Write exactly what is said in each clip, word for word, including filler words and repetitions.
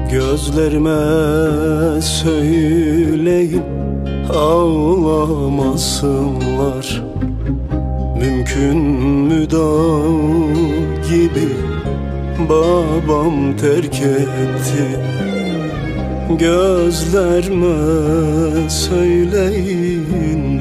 Gözlerime söyleyin ağlamasınlar. Mümkün mü dağ gibi babam terk etti. Gözlerime söyleyin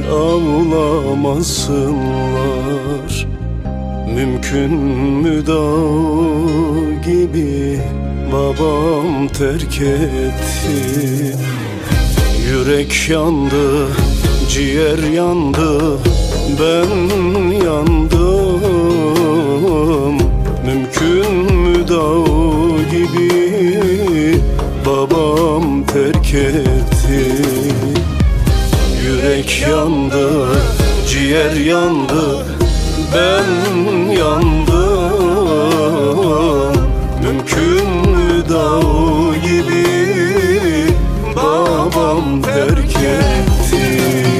ağlamasınlar. Mümkün mü dağ gibi babam terk etti. Yürek yandı, ciğer yandı, ben yandım. Mümkün mü dağ gibi babam terk etti. Yürek yandı, ciğer yandı, ben yandım. Mümkün mü dağ gibi babam terk etti.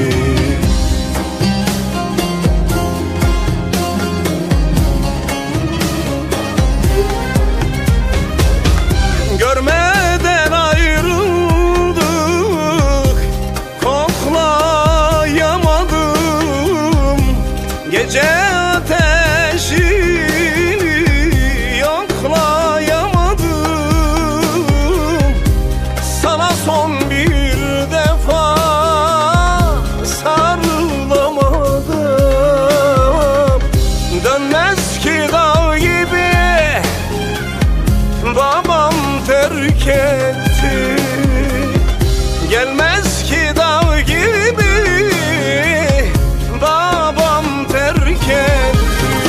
Görmeden ayrıldık, koklayamadım. Gece ateşini yoklayamadım. Sana son bir defa sarılamadım. Dönmez ki dağ gibi babam terk etti. Gelmez ki dağ gibi babam terk etti.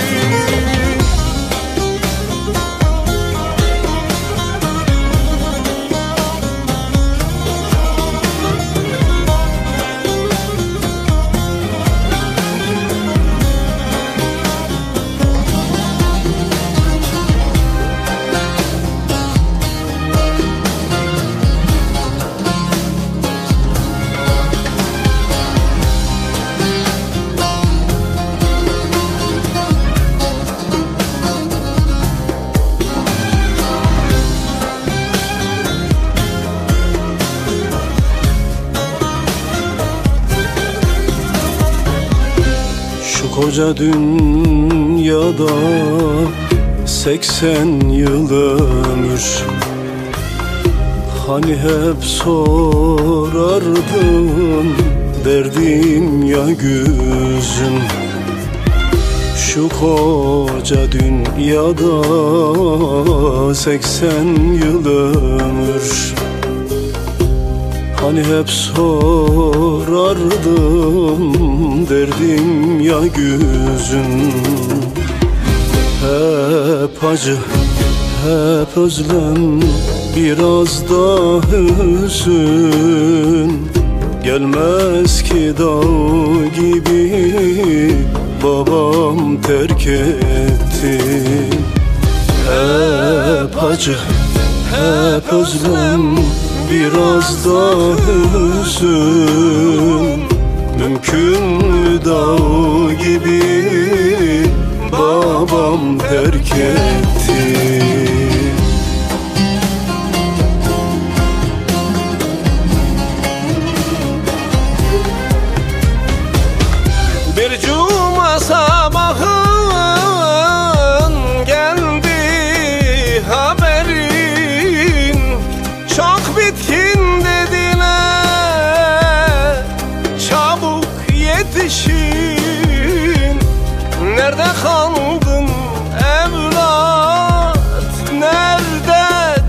Şu koca dünyada seksen yıl ömür. Hani hep sorardım derdim ya güzüm. Şu koca dünyada seksen yıl ömür. Hani hep sorardım derdim ya güzüm. Hep acı, hep özlem, biraz da hüzün. Gelmez ki dağ gibi babam terk etti. Hep acı, hep özlem, biraz da hüzün. Mümkün mü dağ gibi babam terk etti. Bir cuma sabahın geldi haberin. Çok bitkin dediler, çabuk yetişin. Nerede kaldın evlat, nerede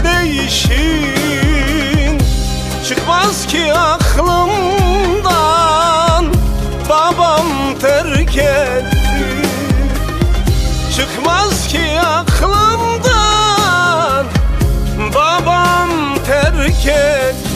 değişin? Çıkmaz ki aklımdan babam terk etti. Çıkmaz ki aklımdan babam terk etti.